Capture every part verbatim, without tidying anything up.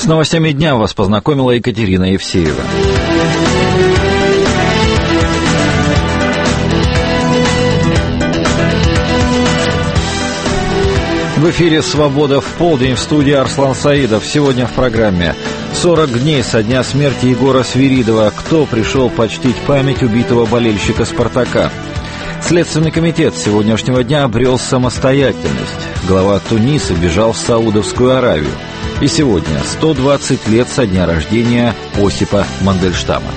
С новостями дня вас познакомила Екатерина Евсеева. В эфире «Свобода в полдень», в студии Арслан Саидов. Сегодня в программе сорок дней со дня смерти Егора Свиридова. Кто пришел почтить память убитого болельщика «Спартака»? Следственный комитет с сегодняшнего дня обрел самостоятельность. Глава Туниса бежал в Саудовскую Аравию. И сегодня сто двадцать лет со дня рождения Осипа Мандельштама.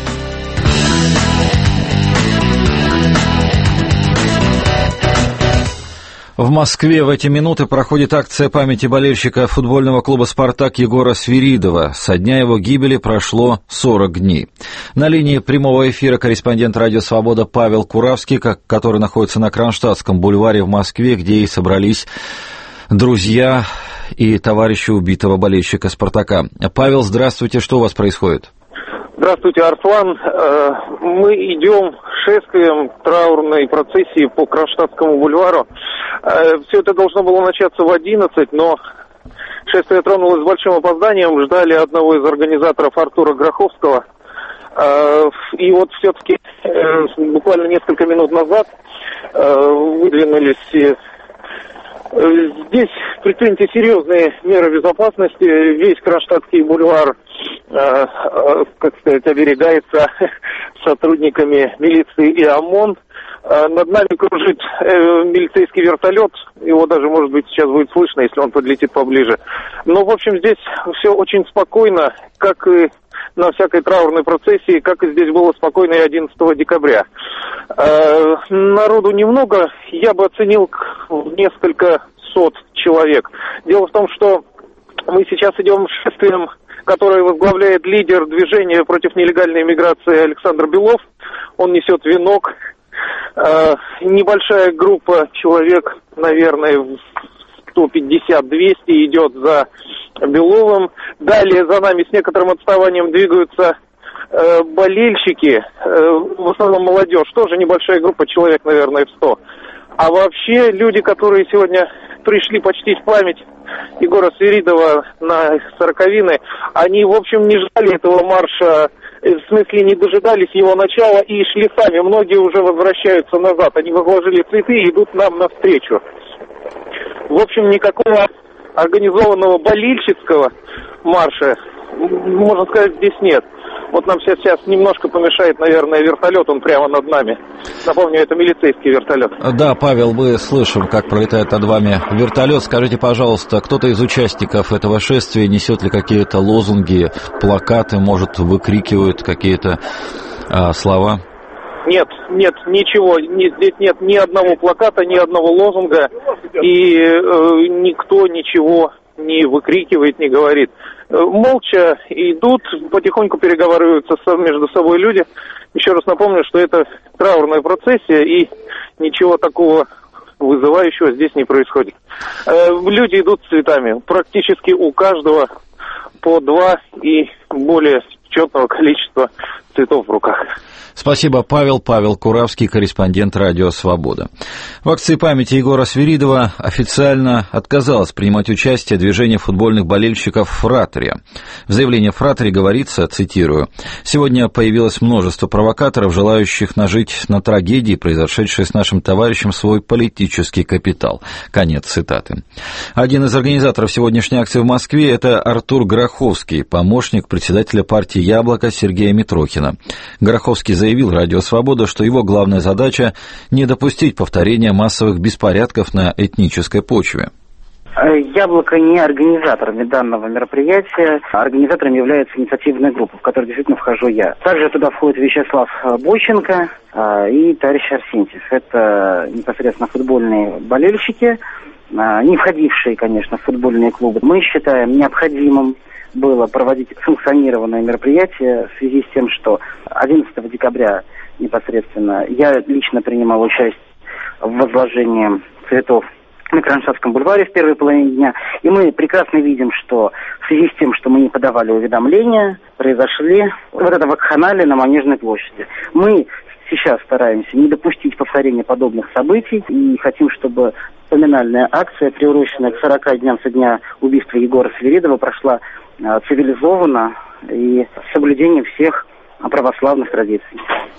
В Москве в эти минуты проходит акция памяти болельщика футбольного клуба «Спартак» Егора Свиридова. Со дня его гибели прошло сорок дней. На линии прямого эфира корреспондент радио «Свобода» Павел Куравский, который находится на Кронштадтском бульваре в Москве, где и собрались друзья и товарищи убитого болельщика «Спартака». Павел, здравствуйте, что у вас происходит? Здравствуйте, Арслан. Мы идем шествием траурной процессии по Кронштадтскому бульвару. Все это должно было начаться в одиннадцать, но шествие тронулось с большим опозданием. Ждали одного из организаторов, Артура Гроховского. И вот все-таки буквально несколько минут назад выдвинулись. Здесь предприняты серьезные меры безопасности. Весь Кронштадтский бульвар, э, как сказать, оберегается сотрудниками милиции и ОМОН. Э, над нами кружит э, милицейский вертолет. Его даже, может быть, сейчас будет слышно, если он подлетит поближе. Но, в общем, здесь все очень спокойно, как и на всякой траурной процессии, как и здесь было спокойно и одиннадцатого декабря. Э, народу немного, я бы оценил несколько сот человек. Дело в том, что мы сейчас идем шествием, которое возглавляет лидер движения против нелегальной иммиграции Александр Белов. Он несет венок. Э, небольшая группа человек, наверное, сто пятьдесят - двести идет за Беловым. Далее за нами с некоторым отставанием двигаются э, болельщики, э, в основном молодежь, тоже небольшая группа, человек, наверное, в сто. А вообще люди, которые сегодня пришли почтить память Егора Свиридова на сороковины, они, в общем, не ждали этого марша, в смысле не дожидались его начала и шли сами. Многие уже возвращаются назад, они возложили цветы и идут нам навстречу. В общем, никакого организованного болельщицкого марша, можно сказать, здесь нет. Вот нам сейчас, сейчас немножко помешает, наверное, вертолет, он прямо над нами. Напомню, это милицейский вертолет. Да, Павел, мы слышим, как пролетает над вами вертолет. Скажите, пожалуйста, кто-то из участников этого шествия несет ли какие-то лозунги, плакаты, может, выкрикивают какие-то а, слова? Нет, нет, ничего, не, здесь нет ни одного плаката, ни одного лозунга, и э, никто ничего не выкрикивает, не говорит. Э, молча идут, потихоньку переговариваются между собой люди. Еще раз напомню, что это траурная процессия, и ничего такого вызывающего здесь не происходит. Э, люди идут с цветами, практически у каждого по два и более четного количества цветов в руках. Спасибо, Павел. Павел Куравский, корреспондент радио «Свобода». В акции памяти Егора Свиридова официально отказалось принимать участие движение футбольных болельщиков «Фратория». В заявлении «Фратории» говорится, цитирую, «Сегодня появилось множество провокаторов, желающих нажить на трагедии, произошедшей с нашим товарищем, свой политический капитал». Конец цитаты. Один из организаторов сегодняшней акции в Москве – это Артур Гроховский, помощник председателя партии «Яблоко» Сергея Митрохина. Гроховский заявил, заявил радио «Свобода», что его главная задача – не допустить повторения массовых беспорядков на этнической почве. «Яблоко» не организаторами данного мероприятия. Организатором является инициативная группа, в которой действительно вхожу я. Также туда входит Вячеслав Бойченко и товарищ Арсентьев. Это непосредственно футбольные болельщики, не входившие, конечно, в футбольные клубы. Мы считаем необходимым было проводить санкционированное мероприятие в связи с тем, что одиннадцатого декабря непосредственно я лично принимал участие в возложении цветов на Кронштадтском бульваре в первой половине дня. И мы прекрасно видим, что в связи с тем, что мы не подавали уведомления, произошли вот это вакханалия на Манежной площади. Мы сейчас стараемся не допустить повторения подобных событий и хотим, чтобы поминальная акция, приуроченная к сорока дням со дня убийства Егора Свиридова, прошла цивилизованно и с соблюдением всех православных традиций.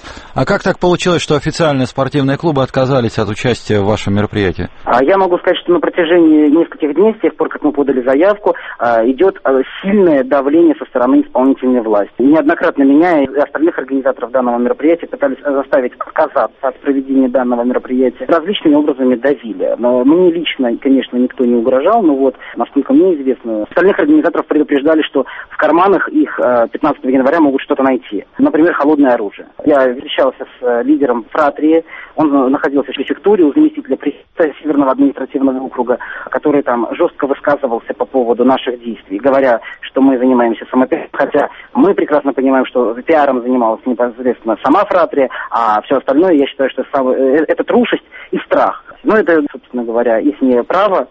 А как так получилось, что официальные спортивные клубы отказались от участия в вашем мероприятии? Я могу сказать, что на протяжении нескольких дней, с тех пор, как мы подали заявку, идет сильное давление со стороны исполнительной власти. Неоднократно меня и остальных организаторов данного мероприятия пытались заставить отказаться от проведения данного мероприятия. Различными образами давили. Но мне лично, конечно, никто не угрожал, но вот, насколько мне известно, остальных организаторов предупреждали, что в карманах их пятнадцатого января могут что-то найти. Например, холодное оружие. Я встречался с лидером фратрии, он находился в префектуре у заместителя префекта Северного административного округа, который там жестко высказывался по поводу наших действий, говоря, что мы занимаемся самопиаром, хотя мы прекрасно понимаем, что пиаром занималась непосредственно сама фратрия, а все остальное, я считаю, что это трусость и страх. Но это, собственно говоря, их право.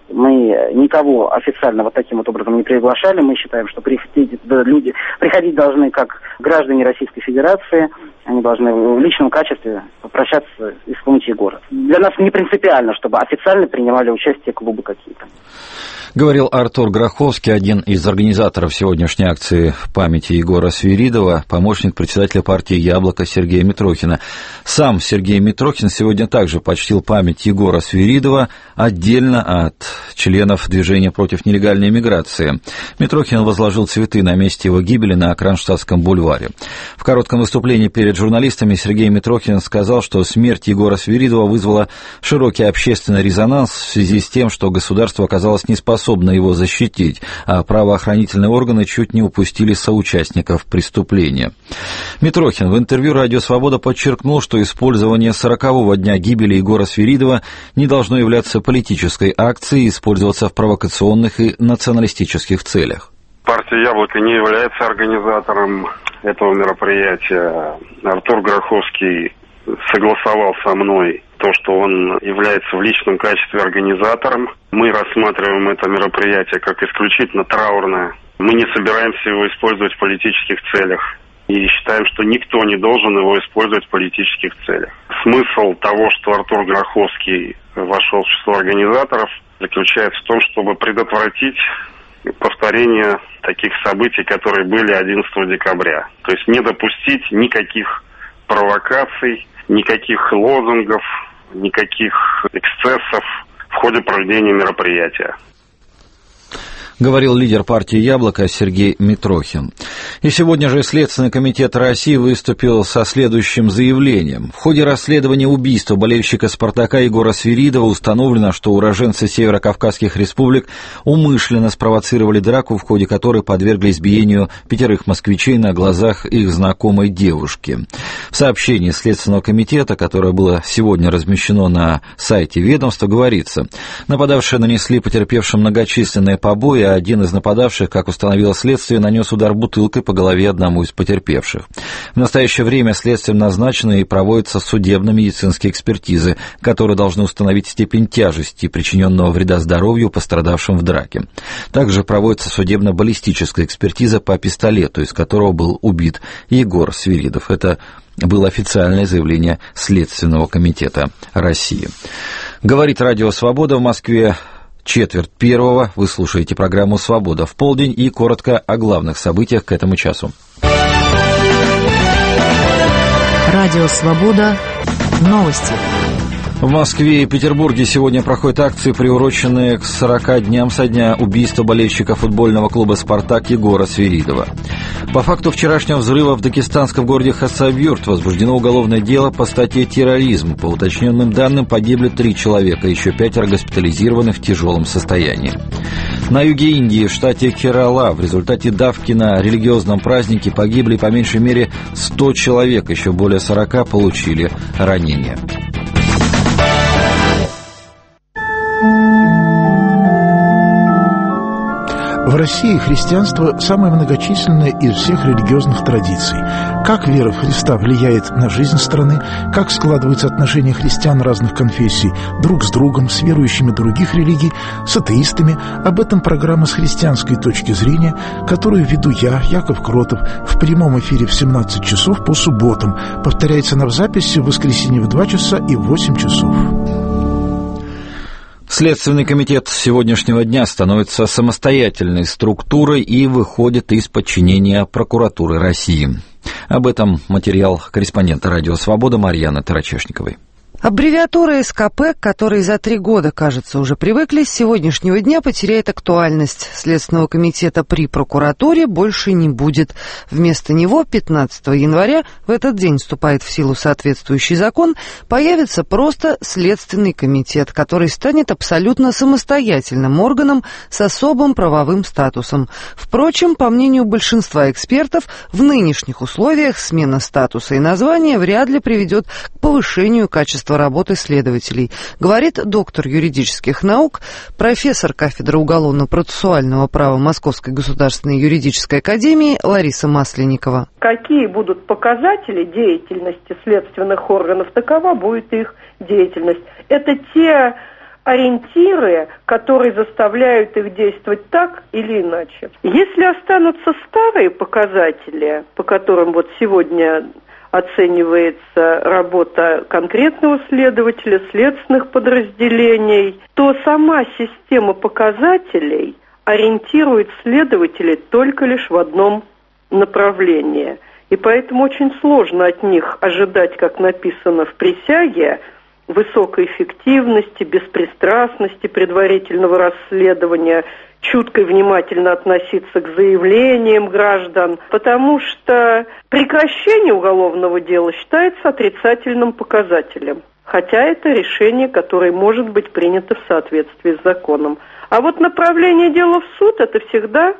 Мы никого официально вот таким вот образом не приглашали. Мы считаем, что приходить, да, люди приходить должны как граждане Российской Федерации. Они должны в личном качестве попрощаться и вспомнить их город. Для нас не принципиально, чтобы официально принимали участие клубы какие-то. Говорил Артур Гроховский, один из организаторов сегодняшней акции памяти Егора Свиридова, помощник председателя партии «Яблоко» Сергея Митрохина. Сам Сергей Митрохин сегодня также почтил память Егора Свиридова отдельно от членов движения против нелегальной миграции. Митрохин возложил цветы на месте его гибели на Кронштадтском бульваре. В коротком выступлении перед журналистами Сергей Митрохин сказал, что смерть Егора Свиридова вызвала широкий общественный резонанс в связи с тем, что государство оказалось неспособно его защитить, а правоохранительные органы чуть не упустили соучастников преступления. Митрохин в интервью «Радио Свобода» подчеркнул, что использование сорокового дня гибели Егора Свиридова не должно являться политической акцией и использоваться в провокационных и националистических целях. Партия «Яблоко» не является организатором этого мероприятия. Артур Гроховский согласовал со мной то, что он является в личном качестве организатором. Мы рассматриваем это мероприятие как исключительно траурное. Мы не собираемся его использовать в политических целях. И считаем, что никто не должен его использовать в политических целях. Смысл того, что Артур Гроховский вошел в число организаторов, заключается в том, чтобы предотвратить повторение таких событий, которые были одиннадцатого декабря. То есть не допустить никаких провокаций, никаких лозунгов, никаких эксцессов в ходе проведения мероприятия. Говорил лидер партии «Яблоко» Сергей Митрохин. И сегодня же Следственный комитет России выступил со следующим заявлением. В ходе расследования убийства болельщика «Спартака» Егора Свиридова установлено, что уроженцы северокавказских республик умышленно спровоцировали драку, в ходе которой подвергли избиению пятерых москвичей на глазах их знакомой девушки. В сообщении Следственного комитета, которое было сегодня размещено на сайте ведомства, говорится: нападавшие нанесли потерпевшим многочисленные побои, один из нападавших, как установило следствие, нанес удар бутылкой по голове одному из потерпевших. В настоящее время следствием назначены и проводятся судебно-медицинские экспертизы, которые должны установить степень тяжести причиненного вреда здоровью пострадавшим в драке. Также проводится судебно-баллистическая экспертиза по пистолету, из которого был убит Егор Свиридов. Это было официальное заявление Следственного комитета России. Говорит Радио Свобода в Москве. Четверть первого. Вы слушаете программу «Свобода в полдень» и коротко о главных событиях к этому часу. Радио «Свобода». Новости. В Москве и Петербурге сегодня проходят акции, приуроченные к сорока дням со дня убийства болельщика футбольного клуба «Спартак» Егора Свиридова. По факту вчерашнего взрыва в дагестанском городе Хасавюрт возбуждено уголовное дело по статье «Терроризм». По уточненным данным, погибли три человека, еще пятеро госпитализированы в тяжелом состоянии. На юге Индии, в штате Керала, в результате давки на религиозном празднике погибли по меньшей мере сто человек, еще более сорока получили ранения. В России христианство самое многочисленное из всех религиозных традиций. Как вера в Христа влияет на жизнь страны, как складываются отношения христиан разных конфессий друг с другом, с верующими других религий, с атеистами, об этом программа «С христианской точки зрения», которую веду я, Яков Кротов, в прямом эфире в семнадцать часов по субботам. Повторяется на записи в воскресенье в два часа и в восемь часов. Следственный комитет с сегодняшнего дня становится самостоятельной структурой и выходит из подчинения прокуратуры России. Об этом материал корреспондента «Радио Свобода» Марьяны Тарачешниковой. Аббревиатура СКП, к которой за три года, кажется, уже привыкли, с сегодняшнего дня потеряет актуальность. Следственного комитета при прокуратуре больше не будет. Вместо него пятнадцатого января, в этот день вступает в силу соответствующий закон, появится просто Следственный комитет, который станет абсолютно самостоятельным органом с особым правовым статусом. Впрочем, по мнению большинства экспертов, в нынешних условиях смена статуса и названия вряд ли приведет к повышению качества работы следователей, говорит доктор юридических наук, профессор кафедры уголовно-процессуального права Московской государственной юридической академии Лариса Масленникова. Какие будут показатели деятельности следственных органов, такова будет их деятельность. Это те ориентиры, которые заставляют их действовать так или иначе. Если останутся старые показатели, по которым вот сегодня оценивается работа конкретного следователя, следственных подразделений, то сама система показателей ориентирует следователей только лишь в одном направлении. И поэтому очень сложно от них ожидать, как написано в присяге, высокой эффективности, беспристрастности предварительного расследования, чутко и внимательно относиться к заявлениям граждан, потому что прекращение уголовного дела считается отрицательным показателем, хотя это решение, которое может быть принято в соответствии с законом. А вот направление дела в суд, это всегда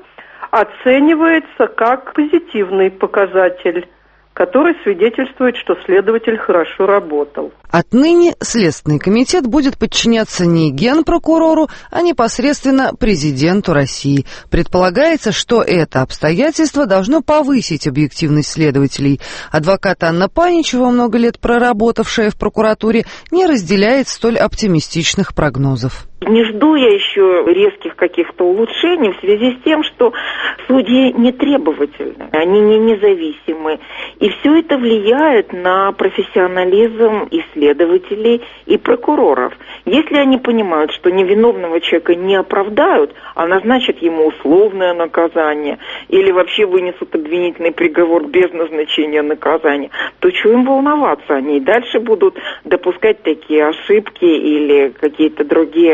оценивается как позитивный показатель, который свидетельствует, что следователь хорошо работал. Отныне Следственный комитет будет подчиняться не генпрокурору, а непосредственно президенту России. Предполагается, что это обстоятельство должно повысить объективность следователей. Адвокат Анна Паничева, много лет проработавшая в прокуратуре, не разделяет столь оптимистичных прогнозов. Не жду я еще резких каких-то улучшений в связи с тем, что судьи не требовательны, они не независимы. И все это влияет на профессионализм и следователей, и прокуроров. Если они понимают, что невиновного человека не оправдают, а назначат ему условное наказание или вообще вынесут обвинительный приговор без назначения наказания, то чего им волноваться? Они и дальше будут допускать такие ошибки или какие-то другие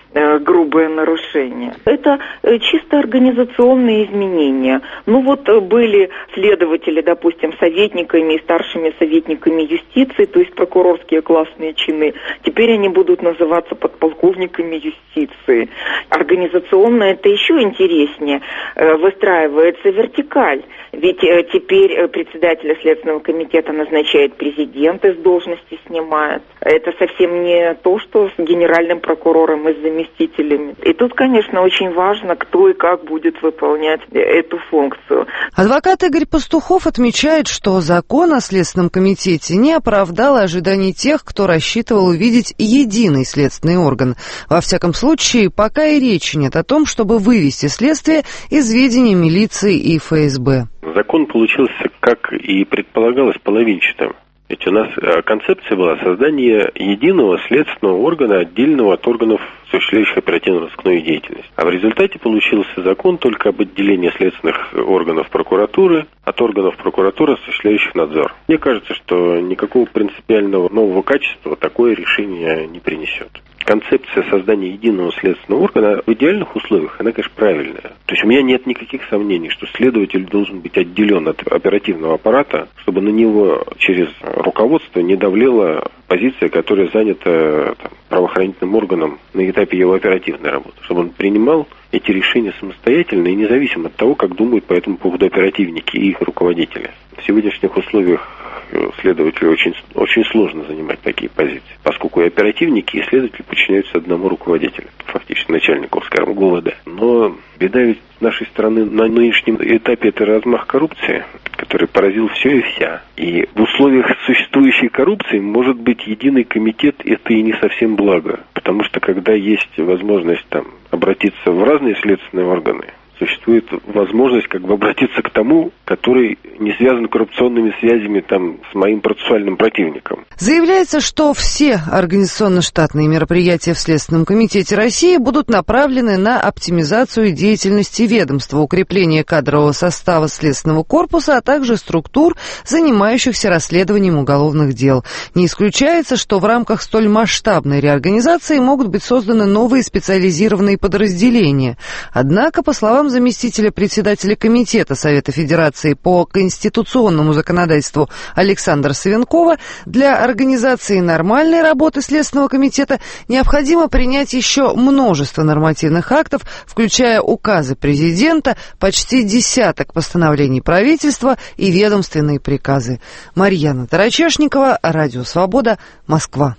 грубые нарушения. Это чисто организационные изменения. Ну вот были следователи, допустим, советниками и старшими советниками юстиции, то есть прокурорские классные чины. Теперь они будут называться подполковниками юстиции. Организационно это еще интереснее. Выстраивается вертикаль. Ведь теперь председателя Следственного комитета назначает президент, из должности снимает. Это совсем не то, что с генеральным прокурором и с заместителями. И тут, конечно, очень важно, кто и как будет выполнять эту функцию. Адвокат Игорь Пастухов отмечает, что закон о Следственном комитете не оправдал ожиданий тех, кто рассчитывал увидеть единый следственный орган. Во всяком случае, пока и речи нет о том, чтобы вывести следствие из ведения милиции и эф эс бэ. Закон получился, как и предполагалось, половинчатым. Ведь у нас концепция была создание единого следственного органа, отдельного от органов, осуществляющих оперативно-розыскную деятельность. А в результате получился закон только об отделении следственных органов прокуратуры от органов прокуратуры, осуществляющих надзор. Мне кажется, что никакого принципиального нового качества такое решение не принесет. Концепция создания единого следственного органа в идеальных условиях, она, конечно, правильная. То есть у меня нет никаких сомнений, что следователь должен быть отделен от оперативного аппарата, чтобы на него через руководство не давлела позиция, которая занята там, правоохранительным органом на этапе его оперативной работы. Чтобы он принимал эти решения самостоятельно и независимо от того, как думают по этому поводу оперативники и их руководители. В сегодняшних условиях следователю очень, очень сложно занимать такие позиции, поскольку и оперативники, и следователи подчиняются одному руководителю, фактически начальнику, скажем, ГУВД. Но беда ведь нашей страны на нынешнем этапе — это размах коррупции, который поразил все и вся. И в условиях существующей коррупции, может быть, единый комитет — это и не совсем благо, потому что когда есть возможность там обратиться в разные следственные органы, существует возможность как бы обратиться к тому, который не связан коррупционными связями там с моим процессуальным противником. Заявляется, что все организационно-штатные мероприятия в Следственном комитете России будут направлены на оптимизацию деятельности ведомства, укрепление кадрового состава следственного корпуса, а также структур, занимающихся расследованием уголовных дел. Не исключается, что в рамках столь масштабной реорганизации могут быть созданы новые специализированные подразделения. Однако, по словам заместителя председателя Комитета Совета Федерации по конституционному законодательству Александра Савенкова, для организации нормальной работы Следственного комитета необходимо принять еще множество нормативных актов, включая указы президента, почти десяток постановлений правительства и ведомственные приказы. Марьяна Тарачешникова, Радио Свобода, Москва.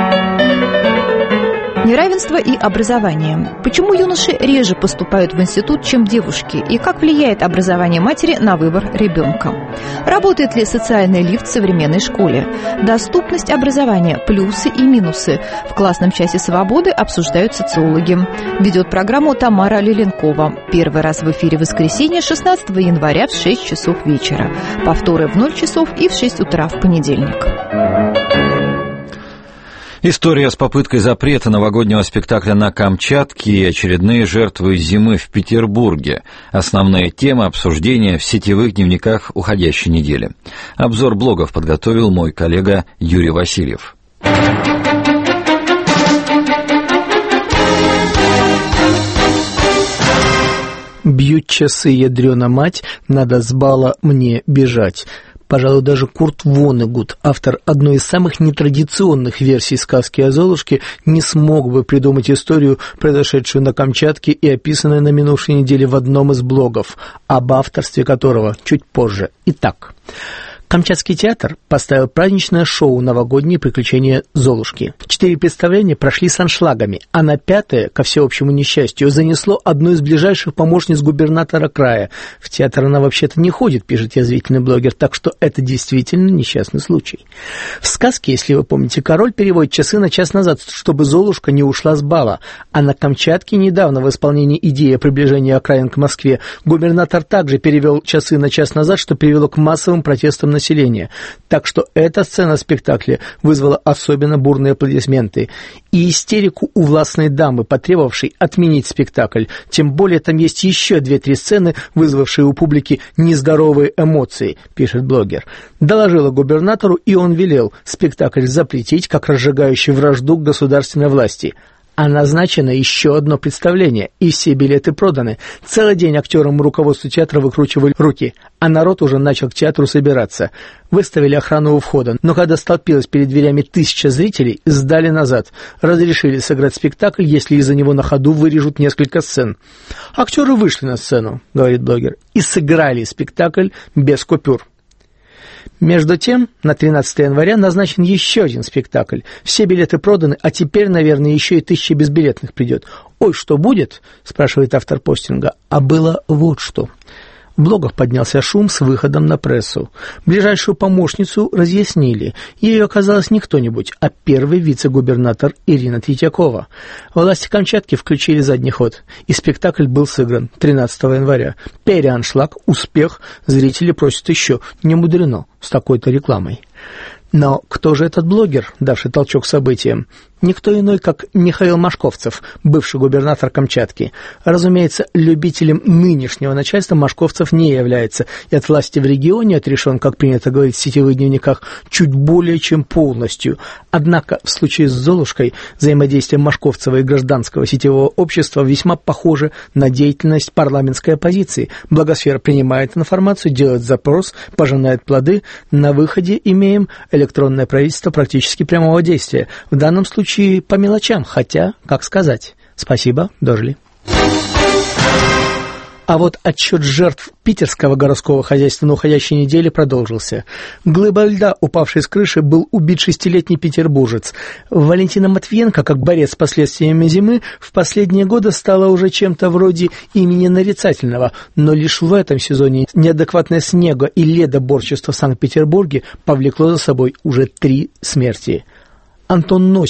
Неравенство и образование. Почему юноши реже поступают в институт, чем девушки? И как влияет образование матери на выбор ребенка? Работает ли социальный лифт в современной школе? Доступность образования, плюсы и минусы. В классном часе «Свободы» обсуждают социологи. Ведет программу Тамара Леленкова. Первый раз в эфире в воскресенье, шестнадцатого января в шесть часов вечера. Повторы в ноль часов и в шесть утра в понедельник. История с попыткой запрета новогоднего спектакля на Камчатке и очередные жертвы зимы в Петербурге. Основная тема обсуждения в сетевых дневниках уходящей недели. Обзор блогов подготовил мой коллега Юрий Васильев. Бьют часы, ядрёна мать, надо с бала мне бежать. Пожалуй, даже Курт Воннегут, автор одной из самых нетрадиционных версий сказки о Золушке, не смог бы придумать историю, произошедшую на Камчатке и описанную на минувшей неделе в одном из блогов, об авторстве которого чуть позже. Итак, Камчатский театр поставил праздничное шоу «Новогодние приключения Золушки». Четыре представления прошли с аншлагами, а на пятое, ко всеобщему несчастью, занесло одну из ближайших помощниц губернатора края. В театр она вообще-то не ходит, пишет язвительный блогер, так что это действительно несчастный случай. В сказке, если вы помните, король переводит часы на час назад, чтобы Золушка не ушла с бала. А на Камчатке недавно в исполнении идеи о приближении окраин к Москве губернатор также перевел часы на час назад, что привело к массовым протестам населения. Так что эта сцена спектакля вызвала особенно бурные аплодисменты и истерику у властной дамы, потребовавшей отменить спектакль. Тем более там есть еще две-три сцены, вызвавшие у публики нездоровые эмоции, пишет блогер. Доложила губернатору, и он велел спектакль запретить, как разжигающий вражду к государственной власти. А назначено еще одно представление, и все билеты проданы. Целый день актерам и руководству театра выкручивали руки, а народ уже начал к театру собираться. Выставили охрану у входа, но когда столпилось перед дверями тысяча зрителей, сдали назад. Разрешили сыграть спектакль, если из-за него на ходу вырежут несколько сцен. Актеры вышли на сцену, говорит блогер, и сыграли спектакль без купюр. Между тем, на тринадцатое января назначен еще один спектакль. Все билеты проданы, а теперь, наверное, еще и тысяча безбилетных придет. «Ой, что будет?» – спрашивает автор постинга. А было вот что. В блогах поднялся шум с выходом на прессу. Ближайшую помощницу разъяснили. Ею оказалось не кто-нибудь, а первый вице-губернатор Ирина Третьякова. Власти Камчатки включили задний ход, и спектакль был сыгран тринадцатого января. Переаншлаг, успех, зрители просят еще. Не мудрено с такой-то рекламой. Но кто же этот блогер, давший толчок событиям? Никто иной, как Михаил Машковцев, бывший губернатор Камчатки. Разумеется, любителем нынешнего начальства Машковцев не является, и от власти в регионе отрешен, как принято говорить в сетевых дневниках, чуть более чем полностью. Однако в случае с Золушкой взаимодействие Машковцева и гражданского сетевого общества весьма похоже на деятельность парламентской оппозиции. Благосфера принимает информацию, делает запрос, пожинает плоды. На выходе имеем электронное правительство практически прямого действия. В данном случае по мелочам, хотя, как сказать. Спасибо, дожили. А вот отсчет жертв питерского городского хозяйства на уходящей неделе продолжился. Глыба льда, упавшей с крыши, был убит шестилетний петербуржец. Валентина Матвиенко, как борец с последствиями зимы, в последние годы стала уже чем-то вроде имени нарицательного, но лишь в этом сезоне неадекватное снега и ледоборчество в Санкт-Петербурге повлекло за собой уже три смерти. Антон Носик,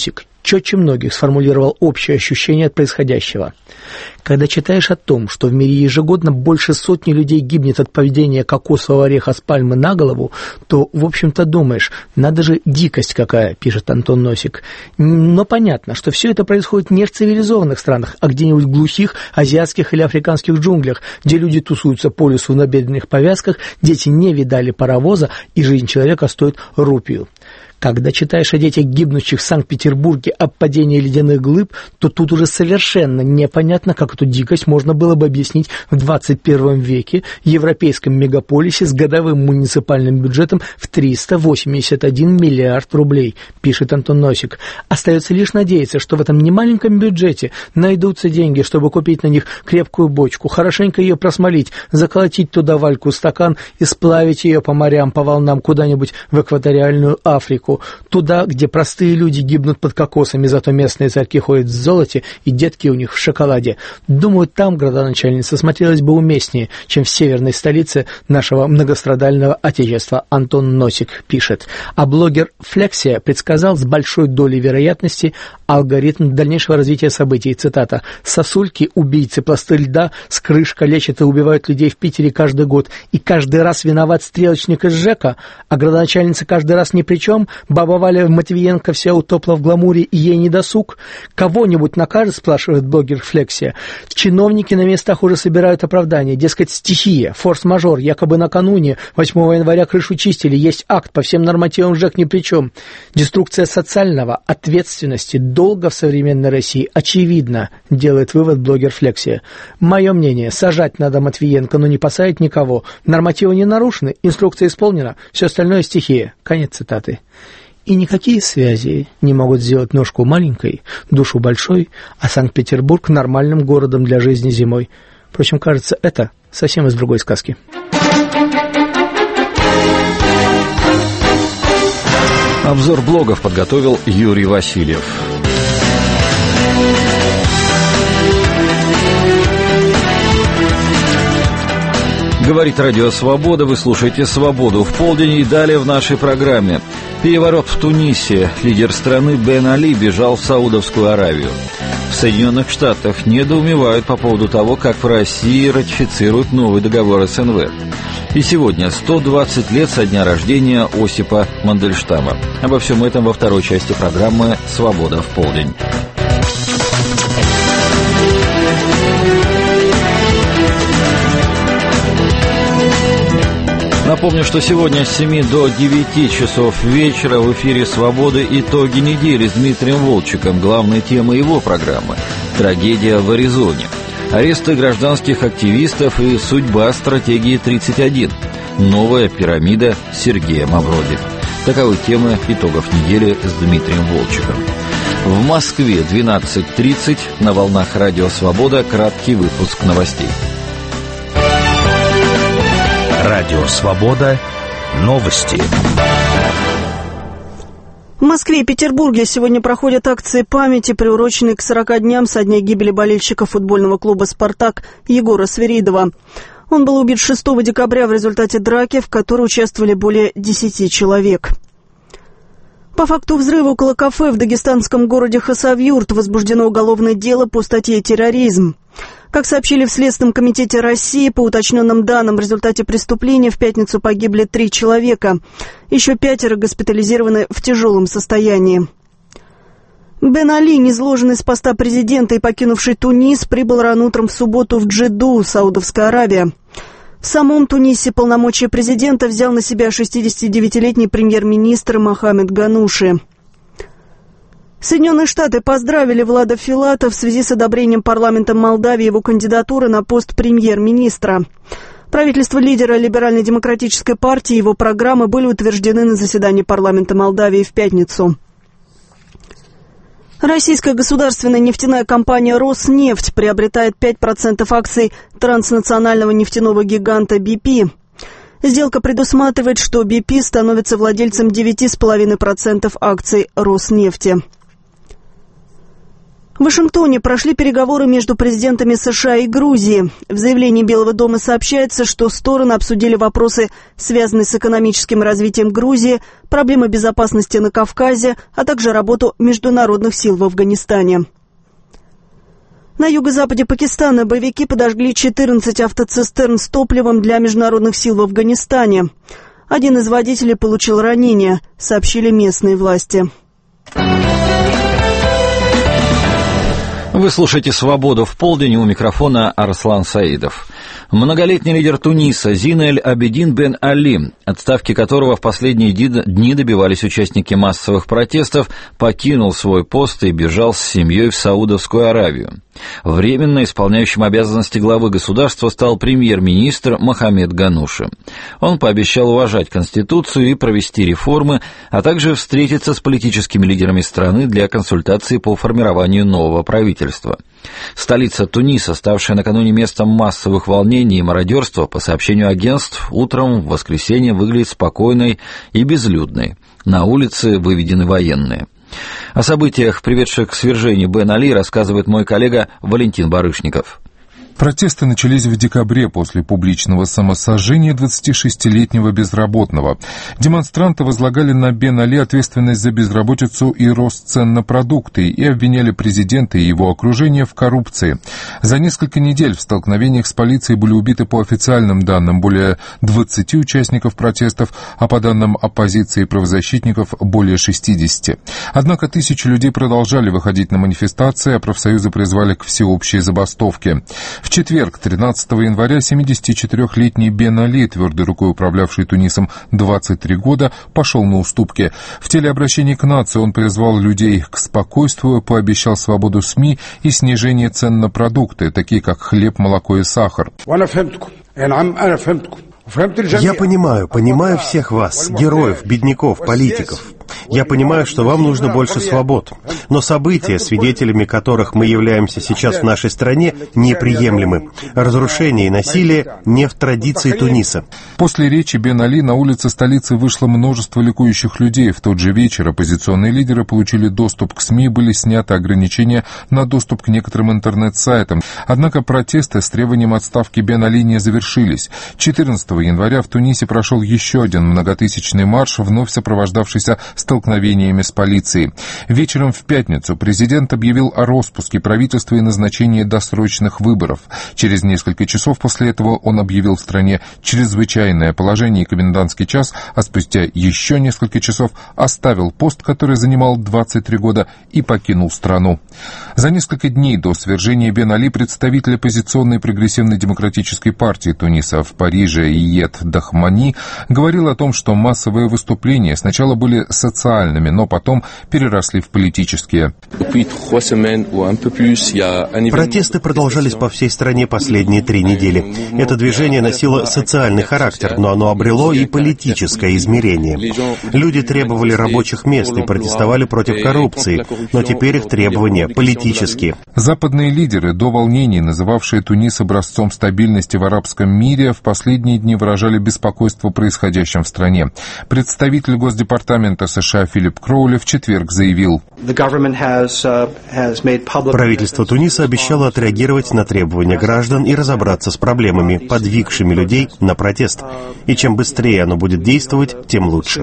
четче многих сформулировал общее ощущение от происходящего. Когда читаешь о том, что в мире ежегодно больше сотни людей гибнет от падения кокосового ореха с пальмы на голову, то, в общем-то, думаешь, надо же дикость какая, пишет Антон Носик. Но понятно, что все это происходит не в цивилизованных странах, а где-нибудь в глухих азиатских или африканских джунглях, где люди тусуются по лесу в набедренных повязках, дети не видали паровоза, и жизнь человека стоит рупию. Когда читаешь о детях, гибнущих в Санкт-Петербурге от падения ледяных глыб, то тут уже совершенно непонятно, как эту дикость можно было бы объяснить в двадцать первом веке в европейском мегаполисе с годовым муниципальным бюджетом в триста восемьдесят один миллиард рублей, пишет Антон Носик. Остается лишь надеяться, что в этом немаленьком бюджете найдутся деньги, чтобы купить на них крепкую бочку, хорошенько ее просмолить, заколотить туда вальку стакан и сплавить ее по морям, по волнам куда-нибудь в экваториальную Африку, туда, где простые люди гибнут под кокосами, зато местные царьки ходят в золоте и детки у них в шоколаде. Думаю, там градоначальница смотрелась бы уместнее, чем в северной столице нашего многострадального отечества, Антон Носик пишет. А блогер Флексия предсказал с большой долей вероятности алгоритм дальнейшего развития событий. Цитата. «Сосульки, убийцы, пласты льда с крыш калечат и убивают людей в Питере каждый год. И каждый раз виноват стрелочник из ЖЭКа, а градоначальница каждый раз ни при чем. Баба Валя Матвиенко вся утопла в гламуре, и ей не досуг. Кого-нибудь накажет?» спрашивает блогер Флексия. Чиновники на местах уже собирают оправдания. Дескать, стихия, форс-мажор, якобы накануне восьмого января крышу чистили, есть акт, по всем нормативам ЖЭК ни при чем. Деструкция социального, ответственности, долга в современной России очевидно, делает вывод блогер Флексия. Мое мнение, сажать надо Матвиенко, но не посадить никого. Нормативы не нарушены, инструкция исполнена, все остальное стихия. Конец цитаты. И никакие связи не могут сделать ножку маленькой, душу большой, а Санкт-Петербург нормальным городом для жизни зимой. Впрочем, кажется, это совсем из другой сказки. Обзор блогов подготовил Юрий Васильев. Говорит Радио Свобода, вы слушаете «Свободу в полдень», и далее в нашей программе. Переворот в Тунисе. Лидер страны Бен Али бежал в Саудовскую Аравию. В Соединенных Штатах недоумевают по поводу того, как в России ратифицируют новый договор СНВ. И сегодня сто двадцать лет со дня рождения Осипа Мандельштама. Обо всем этом во второй части программы «Свобода в полдень». Напомню, что сегодня с семи до девяти часов вечера в эфире «Свободы. Итоги недели» с Дмитрием Волчиком. Главной темой его программы – трагедия в Аризоне, аресты гражданских активистов и судьба стратегии тридцать один, новая пирамида с Сергеем Мавроди. Таковы темы итогов недели с Дмитрием Волчиком. В Москве двенадцать тридцать, на волнах Радио Свобода краткий выпуск новостей. Радио Свобода. Новости. В Москве и Петербурге сегодня проходят акции памяти, приуроченные к сорока дням со дня гибели болельщика футбольного клуба «Спартак» Егора Свиридова. Он был убит шестого декабря в результате драки, в которой участвовали более десяти человек. По факту взрыва около кафе в дагестанском городе Хасавюрт возбуждено уголовное дело по статье «Терроризм». Как сообщили в Следственном комитете России, по уточненным данным, в результате преступления в пятницу погибли три человека. Еще пятеро госпитализированы в тяжелом состоянии. Бен Али, низложенный с поста президента и покинувший Тунис, прибыл рано утром в субботу в Джидду, Саудовская Аравия. В самом Тунисе полномочия президента взял на себя шестидесятидевятилетний премьер-министр Мохаммед Гануши. Соединенные Штаты поздравили Влада Филата в связи с одобрением парламентом Молдавии его кандидатуры на пост премьер-министра. Правительство лидера Либерально-демократической партии и его программы были утверждены на заседании парламента Молдавии в пятницу. Российская государственная нефтяная компания «Роснефть» приобретает пять процентов акций транснационального нефтяного гиганта би пи. Сделка предусматривает, что би пи становится владельцем девять целых пять десятых процента акций «Роснефти». В Вашингтоне прошли переговоры между президентами США и Грузии. В заявлении Белого дома сообщается, что стороны обсудили вопросы, связанные с экономическим развитием Грузии, проблемы безопасности на Кавказе, а также работу международных сил в Афганистане. На юго-западе Пакистана боевики подожгли четырнадцать автоцистерн с топливом для международных сил в Афганистане. Один из водителей получил ранение, сообщили местные власти. Вы слушаете «Свободу в полдень», у микрофона Арслан Саидов. Многолетний лидер Туниса Зин эль-Абидин бен Али, отставки которого в последние дни добивались участники массовых протестов, покинул свой пост и бежал с семьей в Саудовскую Аравию. Временно исполняющим обязанности главы государства стал премьер-министр Мохаммед Гануши. Он пообещал уважать Конституцию и провести реформы, а также встретиться с политическими лидерами страны для консультаций по формированию нового правительства. Столица Туниса, ставшая накануне местом массовых волнений и мародерства, по сообщению агентств, утром в воскресенье выглядит спокойной и безлюдной. На улице выведены военные. О событиях, приведших к свержению Бен Али, рассказывает мой коллега Валентин Барышников. Протесты начались в декабре после публичного самосожжения двадцатишестилетнего безработного. Демонстранты возлагали на Бен Али ответственность за безработицу и рост цен на продукты и обвиняли президента и его окружение в коррупции. За несколько недель в столкновениях с полицией были убиты, по официальным данным, более двадцати участников протестов, а по данным оппозиции и правозащитников более шестидесяти. Однако тысячи людей продолжали выходить на манифестации, а профсоюзы призвали к всеобщей забастовке. В четверг, тринадцатого января, семидесятичетырехлетний Бен Али, твердой рукой управлявший Тунисом двадцать три года, пошел на уступки. В телеобращении к нации он призвал людей к спокойствию, пообещал свободу СМИ и снижение цен на продукты, такие как хлеб, молоко и сахар. Я понимаю, понимаю всех вас, героев, бедняков, политиков. Я понимаю, что вам нужно больше свобод. Но события, свидетелями которых мы являемся сейчас в нашей стране, неприемлемы. Разрушение и насилие не в традиции Туниса. После речи Бен Али на улице столицы вышло множество ликующих людей. В тот же вечер оппозиционные лидеры получили доступ к СМИ, были сняты ограничения на доступ к некоторым интернет-сайтам. Однако протесты с требованием отставки Бен Али не завершились. четырнадцатого января в Тунисе прошел еще один многотысячный марш, вновь сопровождавшийся столкновениями с полицией. Вечером в пятницу президент объявил о распуске правительства и назначении досрочных выборов. Через несколько часов после этого он объявил в стране чрезвычайное положение и комендантский час, а спустя еще несколько часов оставил пост, который занимал двадцать три года, и покинул страну. За несколько дней до свержения Бен Али представитель оппозиционной прогрессивной демократической партии Туниса в Париже Иет Дахмани говорил о том, что массовые выступления сначала были социальными, но потом переросли в политические. Протесты продолжались по всей стране последние три недели. Это движение носило социальный характер, но оно обрело и политическое измерение. Люди требовали рабочих мест и протестовали против коррупции, но теперь их требования политические. Западные лидеры, до волнений называвшие Тунис образцом стабильности в арабском мире, в последние дни выражали беспокойство происходящим в стране. Представитель Госдепартамента США Филипп Кроули в четверг заявил: правительство Туниса обещало отреагировать на требования граждан и разобраться с проблемами, подвигшими людей на протест. И чем быстрее оно будет действовать, тем лучше.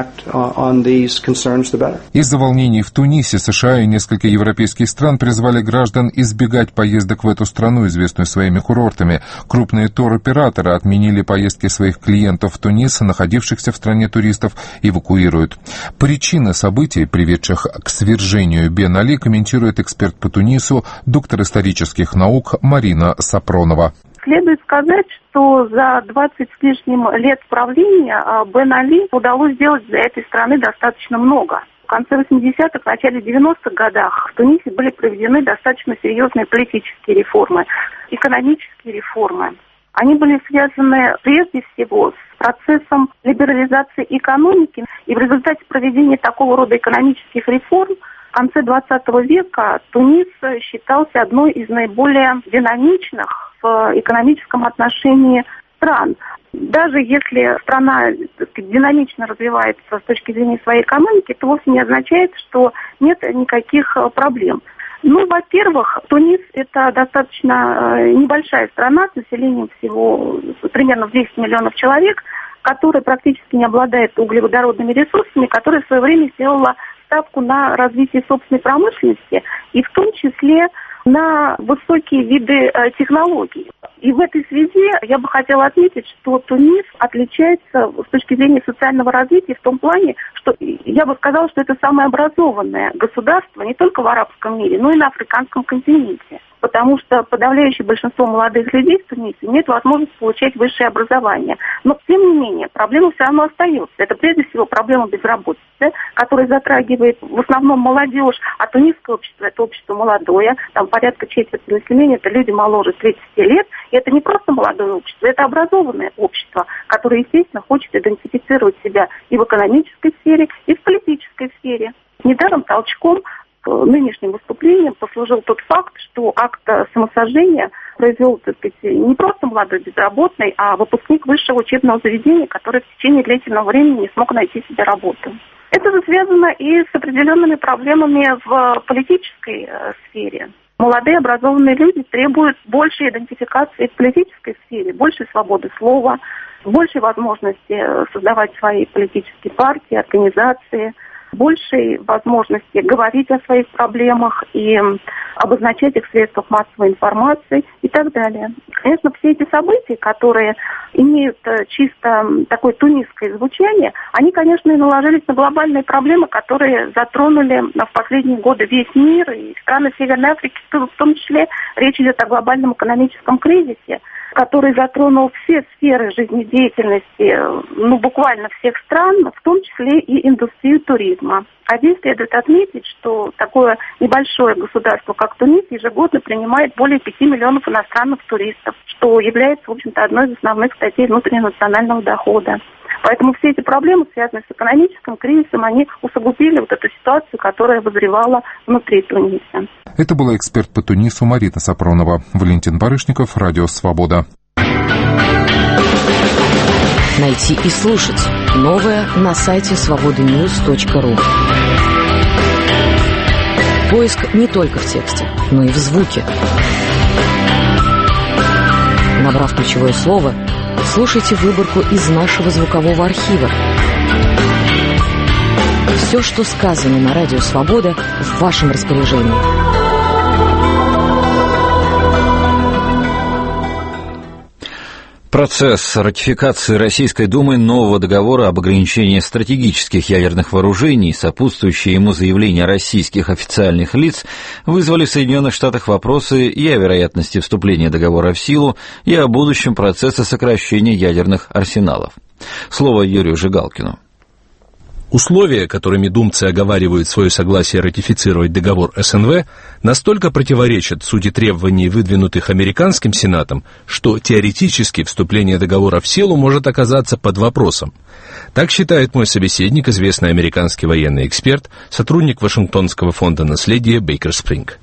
Из-за волнений в Тунисе США и несколько европейских стран призвали граждан избегать поездок в эту страну, известную своими курортами. Крупные туроператоры отменили поездки своих клиентов в Тунис, находившихся в стране туристов, эвакуируют. Причины событий, приведших к свержению Бен Али, комментирует эксперт по Тунису, доктор исторических наук Марина Сапронова. Следует сказать, что за двадцать с лишним лет правления Бен Али удалось сделать для этой страны достаточно много. В конце восьмидесятых, в начале девяностых годах в Тунисе были проведены достаточно серьезные политические реформы, экономические реформы. Они были связаны прежде всего с процессом либерализации экономики. И в результате проведения такого рода экономических реформ в конце двадцатого века Тунис считался одной из наиболее динамичных в экономическом отношении стран. Даже если страна, так сказать, динамично развивается с точки зрения своей экономики, это вовсе не означает, что нет никаких проблем. Ну, во-первых, Тунис – это достаточно небольшая страна с населением всего примерно в десять миллионов человек, которая практически не обладает углеводородными ресурсами, которая в свое время сделала ставку на развитие собственной промышленности и в том числе на высокие виды э, технологий. И в этой связи я бы хотела отметить, что Тунис отличается с точки зрения социального развития в том плане, что я бы сказала, что это самое образованное государство не только в арабском мире, но и на африканском континенте. Потому что подавляющее большинство молодых людей в Тунисе имеет возможность получать высшее образование. Но, тем не менее, проблема все равно остается. Это, прежде всего, проблема безработицы, которая затрагивает в основном молодежь, а тунисское общество – это общество молодое, там порядка четверти населения – это люди моложе тридцати лет. И это не просто молодое общество, это образованное общество, которое, естественно, хочет идентифицировать себя и в экономической сфере, и в политической сфере. Недаром толчком нынешним выступлением послужил тот факт, что акт самосожжения произвел, так сказать, не просто молодой безработный, а выпускник высшего учебного заведения, который в течение длительного времени не смог найти себе работу. Это же связано и с определенными проблемами в политической э, сфере. Молодые образованные люди требуют большей идентификации в политической сфере, большей свободы слова, большей возможности создавать свои политические партии, организации, большей возможности говорить о своих проблемах и обозначать их в средствах массовой информации и так далее. Конечно, все эти события, которые имеют чисто такое тунисское звучание, они, конечно, и наложились на глобальные проблемы, которые затронули в последние годы весь мир и страны Северной Африки, в том числе речь идет о глобальном экономическом кризисе, который затронул все сферы жизнедеятельности, ну, буквально всех стран, в том числе и индустрию туризма. А здесь следует отметить, что такое небольшое государство, как Тунис, ежегодно принимает более пяти миллионов иностранных туристов, что является, в общем-то, одной из основных статей внутреннего национального дохода. Поэтому все эти проблемы, связанные с экономическим кризисом, они усугубили вот эту ситуацию, которая вызревала внутри Туниса. Это была эксперт по Тунису Марина Сапронова. Валентин Барышников, Радио Свобода. Найти и слушать новое на сайте свобода ньюс точка ру. Поиск не только в тексте, но и в звуке. Набрав ключевое слово, слушайте выборку из нашего звукового архива. Все, что сказано на Радио Свобода, в вашем распоряжении. Процесс ратификации Российской Думой нового договора об ограничении стратегических ядерных вооружений, сопутствующие ему заявления российских официальных лиц, вызвали в Соединенных Штатах вопросы и о вероятности вступления договора в силу, и о будущем процессе сокращения ядерных арсеналов. Слово Юрию Жигалкину. Условия, которыми думцы оговаривают свое согласие ратифицировать договор эс эн вэ, настолько противоречат сути требований, выдвинутых американским Сенатом, что теоретически вступление договора в силу может оказаться под вопросом. Так считает мой собеседник, известный американский военный эксперт, сотрудник Вашингтонского фонда наследия Бейкер Спринг.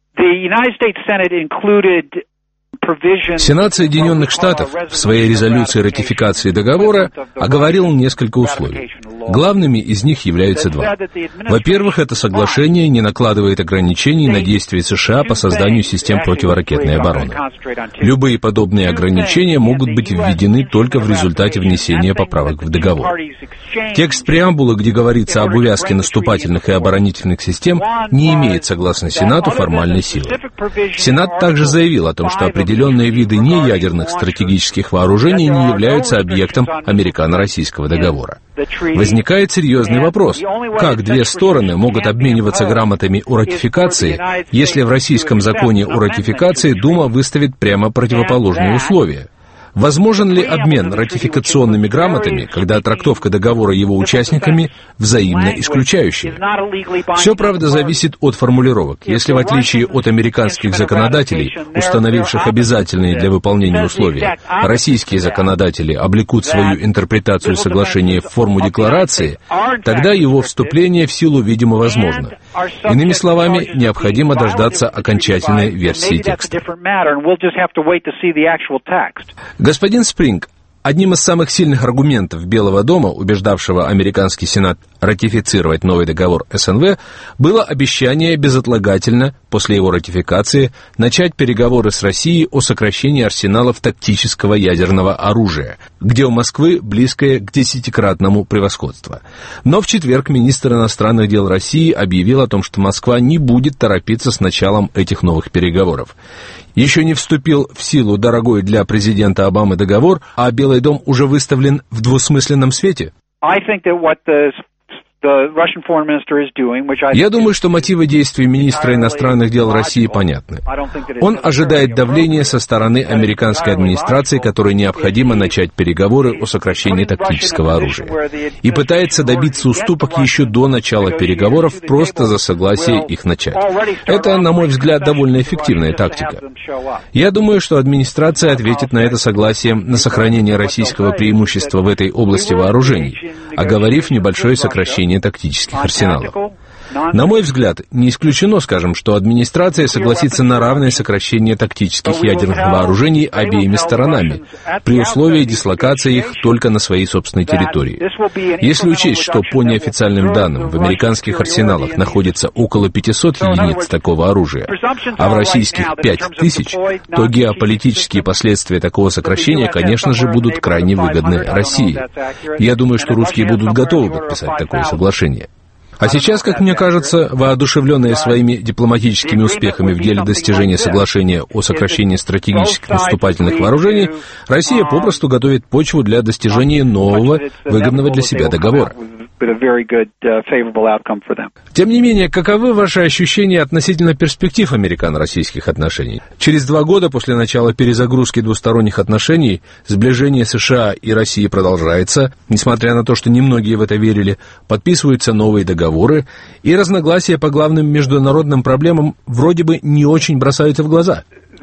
Сенат Соединенных Штатов в своей резолюции ратификации договора оговорил несколько условий. Главными из них являются два. Во-первых, это соглашение не накладывает ограничений на действия США по созданию систем противоракетной обороны. Любые подобные ограничения могут быть введены только в результате внесения поправок в договор. Текст преамбулы, где говорится об увязке наступательных и оборонительных систем, не имеет, согласно Сенату, формальной силы. Сенат также заявил о том, что определенные виды неядерных стратегических вооружений не являются объектом американо-российского договора. Возникает серьезный вопрос. Как две стороны могут обмениваться грамотами о ратификации, если в российском законе о ратификации Дума выставит прямо противоположные условия? Возможен ли обмен ратификационными грамотами, когда трактовка договора его участниками взаимно исключающая? Все, правда, зависит от формулировок. Если, в отличие от американских законодателей, установивших обязательные для выполнения условия, российские законодатели облекут свою интерпретацию соглашения в форму декларации, тогда его вступление в силу, видимо, возможно. Иными словами, необходимо дождаться окончательной версии текста. Господин Спринг, Одним из самых сильных аргументов Белого дома, убеждавшего американский Сенат ратифицировать новый договор эс эн вэ, было обещание безотлагательно, после его ратификации, начать переговоры с Россией о сокращении арсеналов тактического ядерного оружия, где у Москвы близкое к десятикратному превосходству. Но в четверг министр иностранных дел России объявил о том, что Москва не будет торопиться с началом этих новых переговоров. Еще не вступил в силу дорогой для президента Обамы договор, а Белый дом уже выставлен в двусмысленном свете? Я думаю, что мотивы действий министра иностранных дел России понятны. Он ожидает давления со стороны американской администрации, которой необходимо начать переговоры о сокращении тактического оружия, и пытается добиться уступок еще до начала переговоров просто за согласие их начать. Это, на мой взгляд, довольно эффективная тактика. Я думаю, что администрация ответит на это согласием на сохранение российского преимущества в этой области вооружений, оговорив небольшое сокращение тактических арсеналов. На мой взгляд, не исключено, скажем, что администрация согласится на равное сокращение тактических ядерных вооружений обеими сторонами, при условии дислокации их только на своей собственной территории. Если учесть, что по неофициальным данным в американских арсеналах находится около пятисот единиц такого оружия, а в российских пять тысяч, то геополитические последствия такого сокращения, конечно же, будут крайне выгодны России. Я думаю, что русские будут готовы подписать такое соглашение. А сейчас, как мне кажется, воодушевленная своими дипломатическими успехами в деле достижения соглашения о сокращении стратегических наступательных вооружений, Россия попросту готовит почву для достижения нового, выгодного для себя договора. Тем не менее, каковы ваши ощущения относительно перспектив американо-российских отношений? Через два года после начала перезагрузки двусторонних отношений сближение США и России продолжается, несмотря на то, что немногие в это верили, подписываются новые договоры, и разногласия по главным международным проблемам вроде бы не очень бросаются в глаза.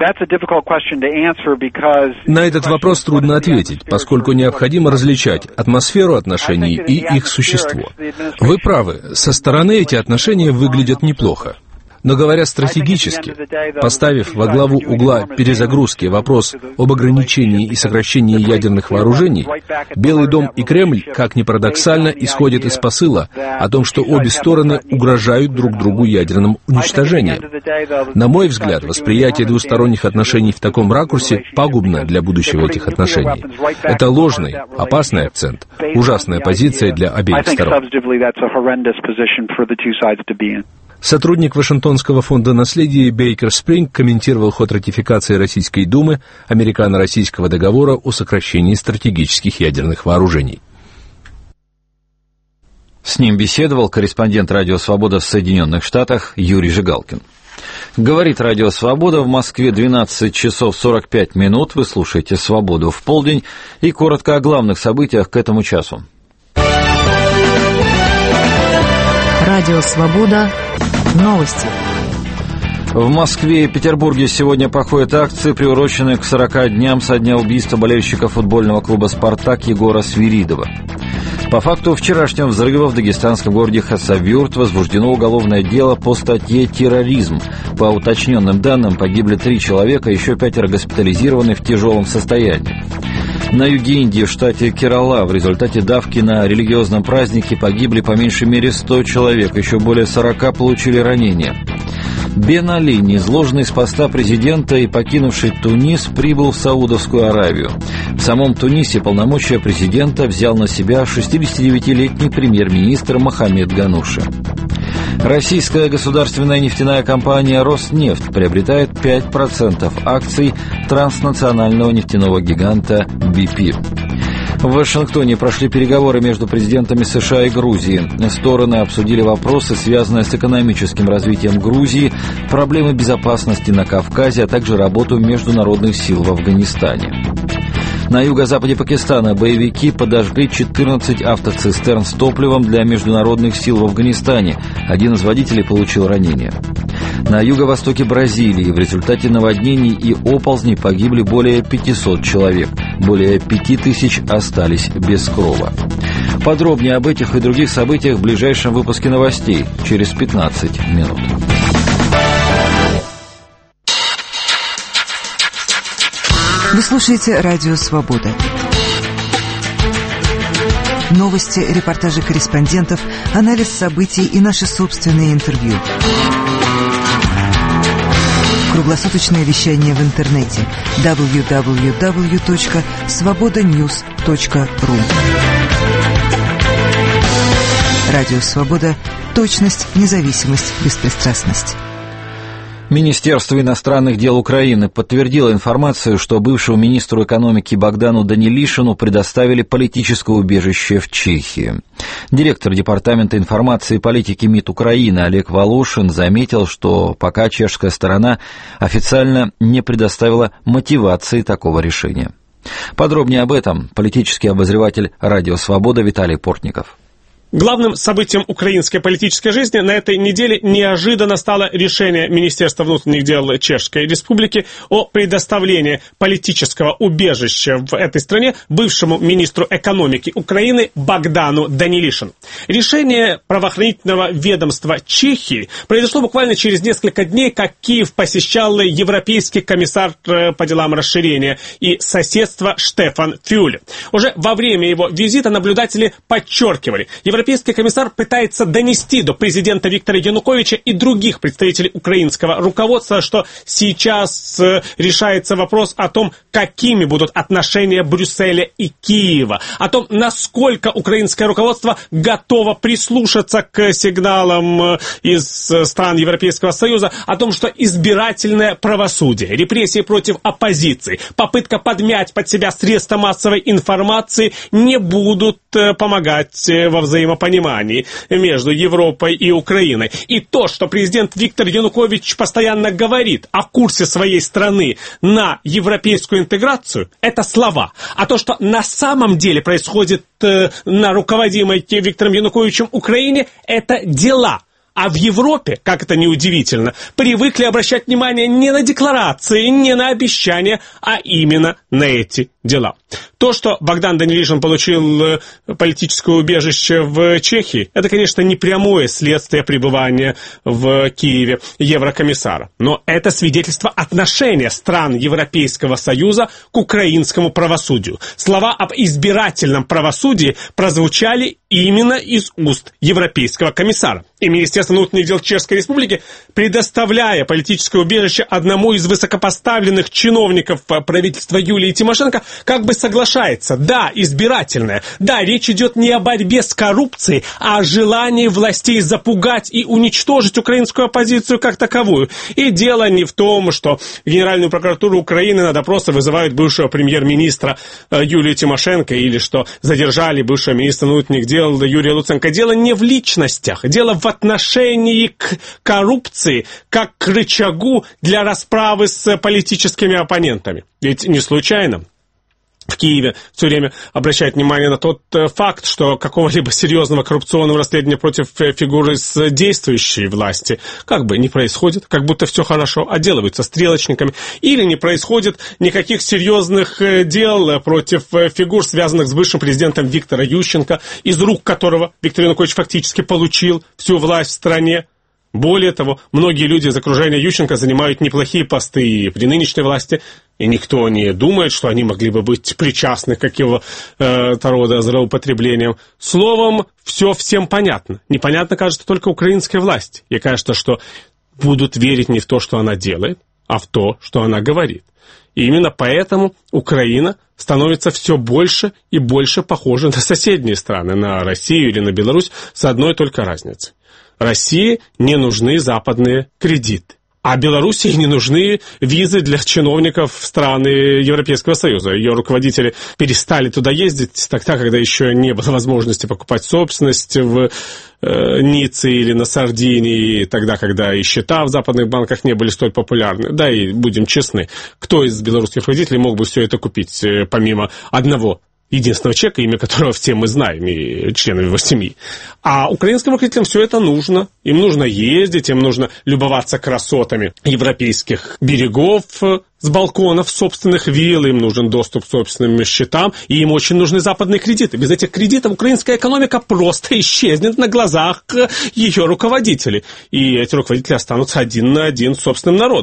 На этот вопрос трудно ответить, поскольку необходимо различать атмосферу отношений и их существо. Вы правы, со стороны эти отношения выглядят неплохо. Но говоря стратегически, поставив во главу угла перезагрузки вопрос об ограничении и сокращении ядерных вооружений, Белый дом и Кремль, как ни парадоксально, исходят из посыла о том, что обе стороны угрожают друг другу ядерным уничтожением. На мой взгляд, восприятие двусторонних отношений в таком ракурсе пагубно для будущего этих отношений. Это ложный, опасный акцент, ужасная позиция для обеих сторон. Сотрудник Вашингтонского фонда наследия Бейкер Спринг комментировал ход ратификации Российской Думы американо-российского договора о сокращении стратегических ядерных вооружений. С ним беседовал корреспондент «Радио Свобода» в Соединенных Штатах Юрий Жигалкин. Говорит «Радио Свобода», в Москве двенадцать часов сорок пять минут. Вы слушаете «Свободу в полдень» и коротко о главных событиях к этому часу. Радио «Свобода». Новости. В Москве и Петербурге сегодня проходят акции, приуроченные к сорока дням со дня убийства болельщика футбольного клуба «Спартак» Егора Свиридова. По факту вчерашнего взрыва в дагестанском городе Хасавюрт возбуждено уголовное дело по статье «Терроризм». По уточненным данным, погибли три человека, еще пятеро госпитализированы в тяжелом состоянии. На юге Индии, в штате Керала, в результате давки на религиозном празднике погибли по меньшей мере сто человек, еще более сорока получили ранения. Бен Али, низложенный с поста президента и покинувший Тунис, прибыл в Саудовскую Аравию. В самом Тунисе полномочия президента взял на себя шестидесятидевятилетний премьер-министр Мохаммед Гануши. Российская государственная нефтяная компания «Роснефть» приобретает пять процентов акций транснационального нефтяного гиганта би пи. В Вашингтоне прошли переговоры между президентами США и Грузии. Стороны обсудили вопросы, связанные с экономическим развитием Грузии, проблемы безопасности на Кавказе, а также работу международных сил в Афганистане. На юго-западе Пакистана боевики подожгли четырнадцать автоцистерн с топливом для международных сил в Афганистане. Один из водителей получил ранение. На юго-востоке Бразилии в результате наводнений и оползней погибли более пятисот человек. Более пяти тысяч остались без крова. Подробнее об этих и других событиях в ближайшем выпуске новостей через пятнадцать минут. Вы слушаете «Радио Свобода». Новости, репортажи корреспондентов, анализ событий и наши собственные интервью. Круглосуточное вещание в интернете дабл ю дабл ю дабл ю точка свобода ньюс точка ру. Радио «Свобода». Точность, независимость, беспристрастность. Министерство иностранных дел Украины подтвердило информацию, что бывшему министру экономики Богдану Данилишину предоставили политическое убежище в Чехии. Директор Департамента информации и политики МИД Украины Олег Волошин заметил, что пока чешская сторона официально не предоставила мотивации такого решения. Подробнее об этом политический обозреватель «Радио Свобода» Виталий Портников. Главным событием украинской политической жизни на этой неделе неожиданно стало решение Министерства внутренних дел Чешской Республики о предоставлении политического убежища в этой стране бывшему министру экономики Украины Богдану Данилишину. Решение правоохранительного ведомства Чехии произошло буквально через несколько дней, как Киев посещал европейский комиссар по делам расширения и соседства Штефан Фюле. Уже во время его визита наблюдатели подчеркивали, Европейский комиссар пытается донести до президента Виктора Януковича и других представителей украинского руководства, что сейчас э, решается вопрос о том, какими будут отношения Брюсселя и Киева, о том, насколько украинское руководство готово прислушаться к сигналам э, из э, стран Европейского Союза, о том, что избирательное правосудие, репрессии против оппозиции, попытка подмять под себя средства массовой информации не будут э, помогать э, во взаимодействии понимании между Европой и Украиной. И то, что президент Виктор Янукович постоянно говорит о курсе своей страны на европейскую интеграцию, это слова. А то, что на самом деле происходит э, на руководимой Виктором Януковичем Украине, это дела. А в Европе, как это ни удивительно, привыкли обращать внимание не на декларации, не на обещания, а именно на эти дела. То, что Богдан Данилишин получил политическое убежище в Чехии, это, конечно, не прямое следствие пребывания в Киеве еврокомиссара. Но это свидетельство отношения стран Европейского Союза к украинскому правосудию. Слова об избирательном правосудии прозвучали именно из уст европейского комиссара. И Министерство внутренних дел Чешской Республики, предоставляя политическое убежище одному из высокопоставленных чиновников правительства Юлии Тимошенко, как бы соглашается. Да, избирательное. Да, речь идет не о борьбе с коррупцией, а о желании властей запугать и уничтожить украинскую оппозицию как таковую. И дело не в том, что в Генеральную прокуратуру Украины на допросы вызывают бывшего премьер-министра Юлию Тимошенко или что задержали бывшего министра внутренних дел Юрия Луценко. Дело не в личностях. Дело в отношении к коррупции как к рычагу для расправы с политическими оппонентами. Ведь не случайно в Киеве все время обращают внимание на тот факт, что какого-либо серьезного коррупционного расследования против фигуры с действующей власти как бы не происходит, как будто все хорошо, отделываются стрелочниками, или не происходит никаких серьезных дел против фигур, связанных с бывшим президентом Виктора Ющенко, из рук которого Виктор Янукович фактически получил всю власть в стране. Более того, многие люди из окружения Ющенко занимают неплохие посты и при нынешней власти, и никто не думает, что они могли бы быть причастны к какого-то э, рода злоупотреблениям. Словом, все всем понятно. Непонятно, кажется, только украинской власти. И кажется, что будут верить не в то, что она делает, а в то, что она говорит. И именно поэтому Украина становится все больше и больше похожа на соседние страны, на Россию или на Беларусь, с одной только разницей. России не нужны западные кредиты, а Белоруссии не нужны визы для чиновников стран Европейского Союза. Ее руководители перестали туда ездить тогда, когда еще не было возможности покупать собственность в э, Ницце или на Сардинии, тогда, когда и счета в западных банках не были столь популярны. Да, и будем честны, кто из белорусских руководителей мог бы все это купить, э, помимо одного единственного человека, имя которого все мы знаем, и членов его семьи. А украинским руководителям все это нужно. Им нужно ездить, им нужно любоваться красотами европейских берегов с балконов собственных вилл, им нужен доступ к собственным счетам, и им очень нужны западные кредиты. Без этих кредитов украинская экономика просто исчезнет на глазах ее руководителей. И эти руководители останутся один на один с собственным народом.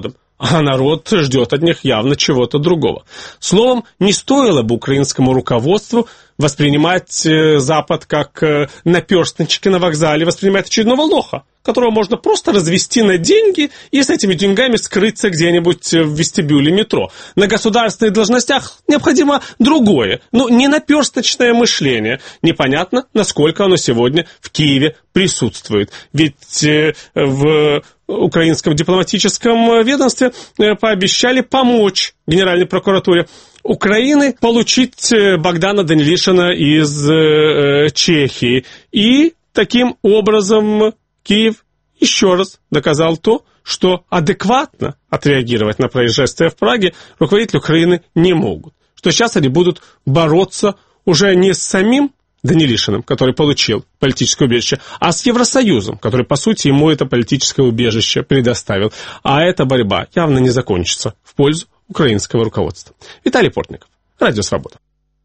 а народ ждет от них явно чего-то другого. Словом, не стоило бы украинскому руководству воспринимать Запад как наперстнички на вокзале, воспринимать очередного лоха, которого можно просто развести на деньги и с этими деньгами скрыться где-нибудь в вестибюле метро. На государственных должностях необходимо другое, ну, не наперсточное мышление. Непонятно, насколько оно сегодня в Киеве присутствует. Ведь э, в украинском дипломатическом ведомстве э, пообещали помочь Генеральной прокуратуре Украины получить Богдана Данилишина из э, Чехии. И таким образом Киев еще раз доказал то, что адекватно отреагировать на происшествие в Праге руководители Украины не могут. Что сейчас они будут бороться уже не с самим Данилишиным, который получил политическое убежище, а с Евросоюзом, который, по сути, ему это политическое убежище предоставил. А эта борьба явно не закончится в пользу украинского руководства. Виталий Портников, Радио Свобода.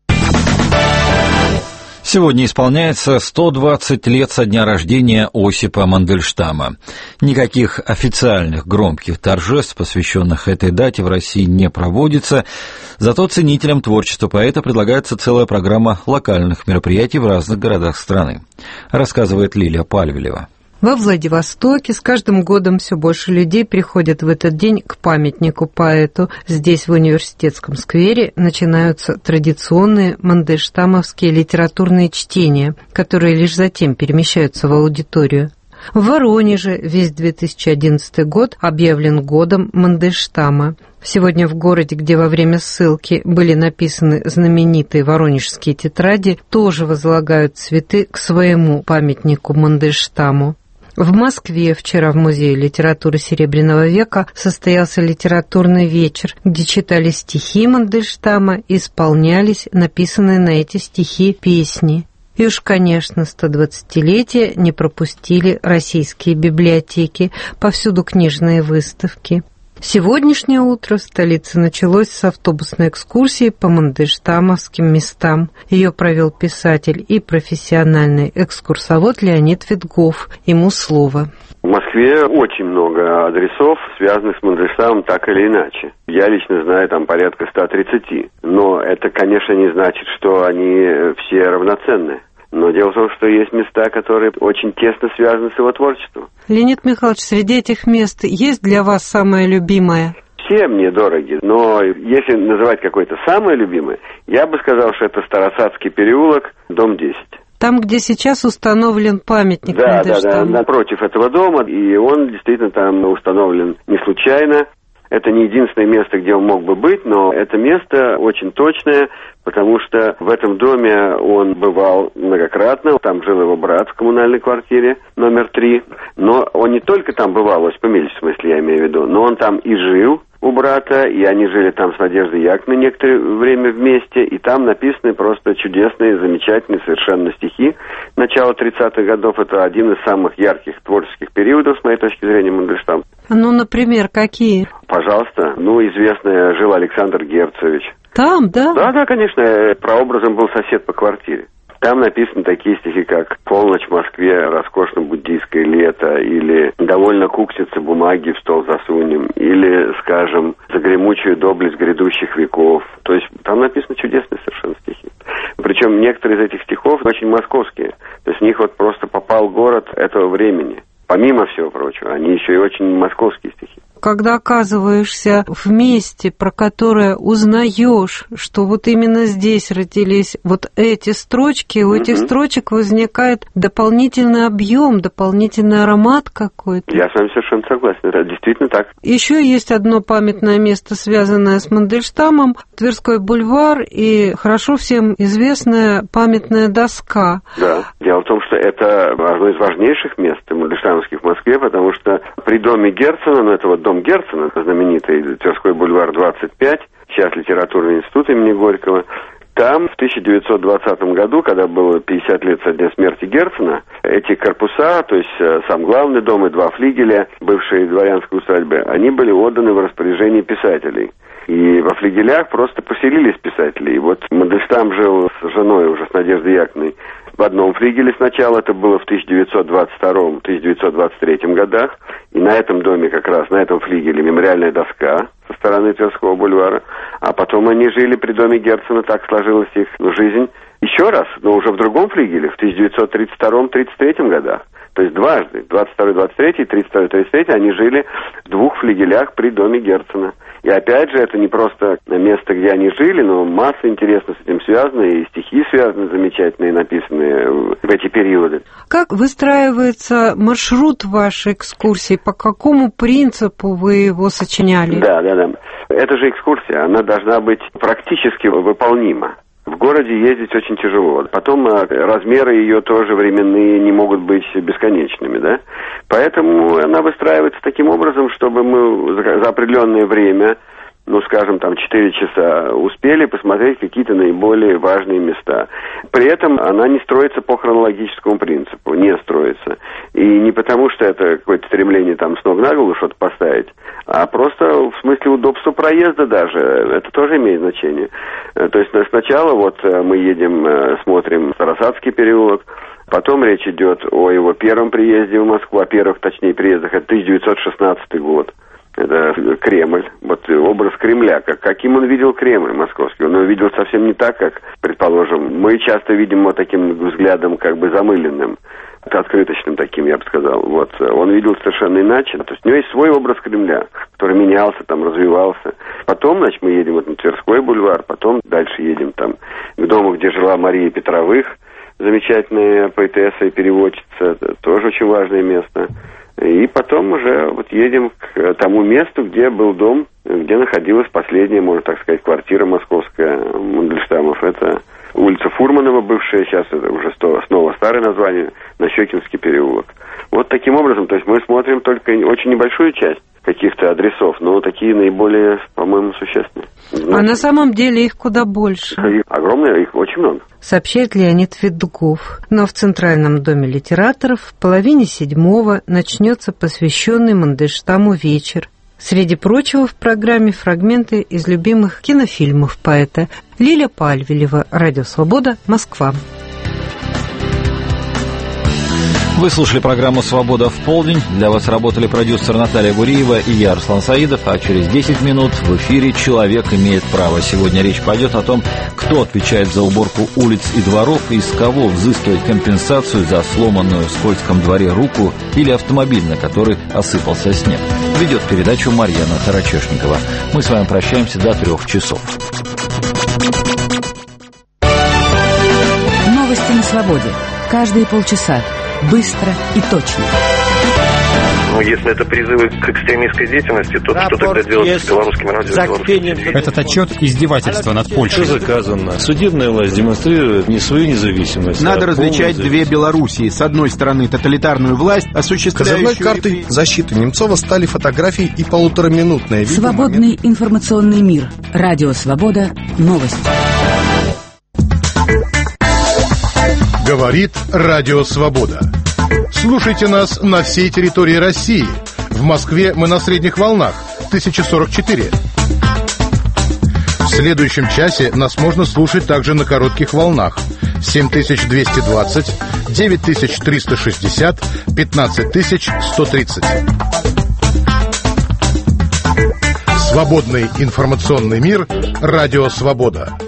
Сегодня исполняется сто двадцать лет со дня рождения Осипа Мандельштама. Никаких официальных громких торжеств, посвященных этой дате, в России не проводится. Зато ценителям творчества поэта предлагается целая программа локальных мероприятий в разных городах страны. Рассказывает Лилия Пальвелева. Во Владивостоке с каждым годом все больше людей приходят в этот день к памятнику поэту. Здесь, в университетском сквере, начинаются традиционные мандельштамовские литературные чтения, которые лишь затем перемещаются в аудиторию. В Воронеже весь две тысячи одиннадцатый год объявлен годом Мандельштама. Сегодня в городе, где во время ссылки были написаны знаменитые воронежские тетради, тоже возлагают цветы к своему памятнику Мандельштаму. В Москве вчера в Музее литературы Серебряного века состоялся литературный вечер, где читали стихи Мандельштама и исполнялись написанные на эти стихи песни. И уж, конечно, стодвадцатилетие не пропустили российские библиотеки, повсюду книжные выставки. Сегодняшнее утро в столице началось с автобусной экскурсии по мандельштамовским местам. Ее провел писатель и профессиональный экскурсовод Леонид Витгоф. Ему слово. В Москве очень много адресов, связанных с Мандельштамом так или иначе. Я лично знаю там порядка ста тридцати. Но это, конечно, не значит, что они все равноценны. Но дело в том, что есть места, которые очень тесно связаны с его творчеством. Леонид Михайлович, среди этих мест есть для вас самое любимое? Все мне дороги, но если называть какое-то самое любимое, я бы сказал, что это Старосадский переулок, дом десять. Там, где сейчас установлен памятник да, Мандельштаму. Да, да, напротив этого дома, и он действительно там установлен не случайно. Это не единственное место, где он мог бы быть, но это место очень точное, потому что в этом доме он бывал многократно. Там жил его брат в коммунальной квартире номер три. Но он не только там бывал, Осип Эмильевич, в смысле, я имею в виду, но он там и жил у брата, и они жили там с Надеждой Яковлевной некоторое время вместе, и там написаны просто чудесные, замечательные совершенно стихи. Начало тридцатых годов – это один из самых ярких творческих периодов, с моей точки зрения, Мандельштама. Ну, например, какие? Пожалуйста. Ну, известный жил Александр Герцевич. Там, да? Да, да, конечно. Прообразом был сосед по квартире. Там написаны такие стихи, как «Полночь в Москве, роскошно буддийское лето», или «Довольно куксицы бумаги в стол засунем», или, скажем, «За гремучую доблесть грядущих веков». То есть там написаны чудесные совершенно стихи. Причем некоторые из этих стихов очень московские. То есть в них вот просто попал город этого времени. Помимо всего прочего, они еще и очень московские стихи. Когда оказываешься в месте, про которое узнаешь, что вот именно здесь родились вот эти строчки, у этих mm-hmm. строчек возникает дополнительный объем, дополнительный аромат какой-то. Я с вами совершенно согласен, это действительно так. Еще есть одно памятное место, связанное с Мандельштамом, Тверской бульвар и хорошо всем известная памятная доска. Да, дело в том, что это одно из важнейших мест мандельштамовских в Москве, потому что при доме Герцена, ну это вот дом Герцена, знаменитый Тверской бульвар двадцать пять, сейчас литературный институт имени Горького, там в тысяча девятьсот двадцатом году, когда было пятьдесят лет со дня смерти Герцена, эти корпуса, то есть сам главный дом и два флигеля бывшей дворянской усадьбы, они были отданы в распоряжение писателей. И во флигелях просто поселились писатели. И вот Мандельштам жил с женой, уже с Надеждой Яковлевной, в одном флигеле сначала, это было в тысяча девятьсот двадцать втором — тысяча девятьсот двадцать третьем годах, и на этом доме как раз, на этом флигеле мемориальная доска со стороны Тверского бульвара, а потом они жили при доме Герцена, так сложилась их ну, жизнь. Еще раз, но уже в другом флигеле, в тысяча девятьсот тридцать втором — тридцать третьем годах. То есть дважды, двадцать второй — двадцать третий, тридцать второй — тридцать третий, они жили в двух флигелях при доме Герцена. И опять же, это не просто место, где они жили, но масса интересно с этим связано, и стихи связаны замечательные, написанные в эти периоды. Как выстраивается маршрут вашей экскурсии? По какому принципу вы его сочиняли? Да, да, да. Это же экскурсия, она должна быть практически выполнима. В городе ездить очень тяжело. Потом размеры ее тоже временные не могут быть бесконечными, да? Поэтому она выстраивается таким образом, чтобы мы за определенное время, ну, скажем, там, четыре часа успели посмотреть какие-то наиболее важные места. При этом она не строится по хронологическому принципу, не строится. И не потому, что это какое-то стремление там с ног на голову что-то поставить, а просто в смысле удобства проезда даже. Это тоже имеет значение. То есть сначала вот мы едем, смотрим Старосадский переулок, потом речь идет о его первом приезде в Москву, о первых, точнее, приездах, это тысяча девятьсот шестнадцатый год. Это Кремль, вот образ Кремля, как, каким он видел Кремль московский. Он его видел совсем не так, как, предположим, мы часто видим его таким взглядом как бы замыленным, открыточным таким, я бы сказал. Вот. Он видел совершенно иначе. То есть у него есть свой образ Кремля, который менялся, там, развивался. Потом, значит, мы едем вот на Тверской бульвар, потом дальше едем там к дому, где жила Мария Петровых, замечательная поэтесса и переводчица, это тоже очень важное место. И потом уже вот едем к тому месту, где был дом, где находилась последняя, можно так сказать, квартира московская Мандельштамов. Это улица Фурманова, бывшая, сейчас это уже снова старое название, Нащекинский переулок. Вот таким образом, то есть мы смотрим только очень небольшую часть каких-то адресов, но такие наиболее, по-моему, существенные. А на самом деле их куда больше. Их огромное, их очень много. Сообщает Леонид Федуков. Но в Центральном доме литераторов в половине седьмого начнется посвященный Мандельштаму вечер. Среди прочего в программе фрагменты из любимых кинофильмов поэта. Лиля Пальвелева, Радио Свобода, Москва. Вы слушали программу «Свобода в полдень». Для вас работали продюсер Наталья Гуриева и я, Руслан Саидов. А через десять минут в эфире «Человек имеет право». Сегодня речь пойдет о том, кто отвечает за уборку улиц и дворов и с кого взыскивать компенсацию за сломанную в скользком дворе руку или автомобиль, на который осыпался снег. Ведет передачу Марьяна Тарачешникова. Мы с вами прощаемся до трех часов. Новости на свободе. Каждые полчаса. Быстро и точно. Ну, если это призывы к экстремистской деятельности, то Рапорт что тогда делать есть. с белорусским радио? Белорусским Этот отчет издевательство над Польшей. Все заказано. Судебная власть демонстрирует не свою независимость. Надо а различать две Белоруссии. С одной стороны, тоталитарную власть, осуществляющую... Козырной картой защиты Немцова стали фотографии и полутораминутное видео. Свободный момент. Информационный мир. Радио Свобода. Новости. Говорит Радио Свобода. Слушайте нас на всей территории России. В Москве мы на средних волнах тысяча сорок четыре. В следующем часе нас можно слушать также на коротких волнах семь тысяч двести двадцать, девять тысяч триста шестьдесят, пятнадцать тысяч сто тридцать. Свободный информационный мир. Радио Свобода.